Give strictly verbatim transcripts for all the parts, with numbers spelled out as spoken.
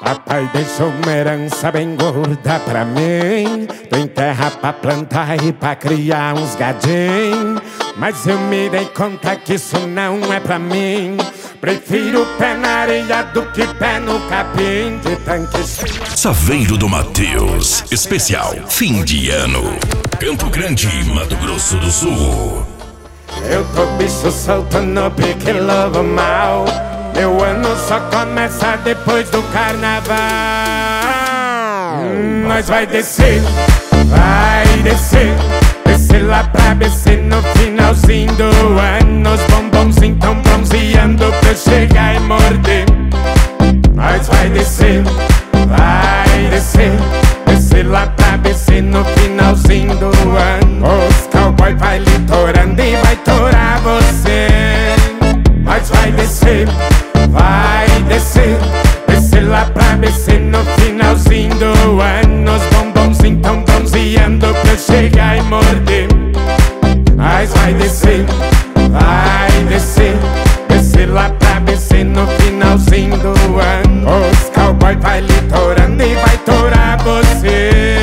Papai deixou uma herança bem gorda pra mim. Tem terra pra plantar e pra criar uns gadinhos. Mas eu me dei conta que isso não é pra mim. Prefiro pé na areia do que pé no capim de tanque. Saveiro do Mateus, especial fim de ano, Campo Grande, Mato Grosso do Sul. Eu tô bicho solto no pique lobo mal. Meu ano só começa depois do carnaval. hum, Nós vai descer, vai descer, descer lá pra B C no finalzinho do ano. Os bombonzinhos tão bronzeando pra eu chegar e morder. Nós vai descer, vai descer, descer lá pra B C no finalzinho do ano. Os cowboy vai litorando e vai torar você. Nós vai descer, vai descer, descer lá pra B C no finalzinho do ano. Os bombonzinhos tão bronzeando pra eu chegar e morder. Nós vai descer, vai descer, descer lá pra B C no finalzinho do ano. Os cowboy vai litorando e vai torar você.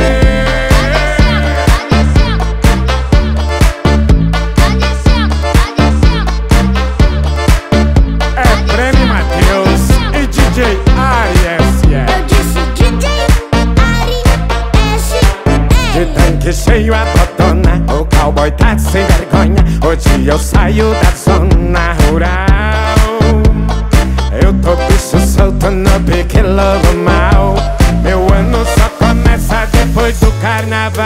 Cheio a botona, o cowboy tá sem vergonha. Hoje eu saio da zona rural. Eu tô bicho solto no pique lobo mal. Meu ano só começa depois do carnaval.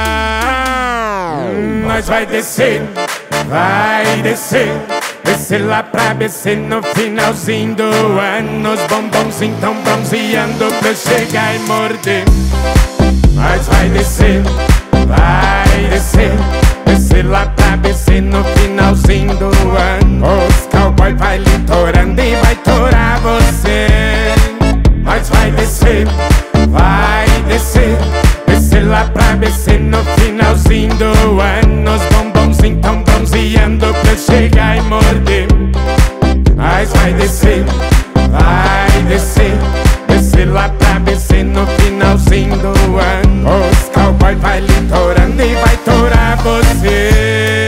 hum, Nós vai descer, vai descer, descer lá pra B C no finalzinho do ano. Os bombonzinhos tão bronzeando pra eu chegar e morder. Nós vai descer, vai descer, descer lá pra B C no finalzinho do ano. Os cowboy vai litorando e vai torar você. Nós vai descer, vai descer, descer lá pra B C no finalzinho do ano. Os bombonzinhos tão bronzeando pra eu chegar e morder. Nós vai descer, vai descer, descer lá pra B C no finalzinho do ano. Os cowboy vai litorando e vai torar você.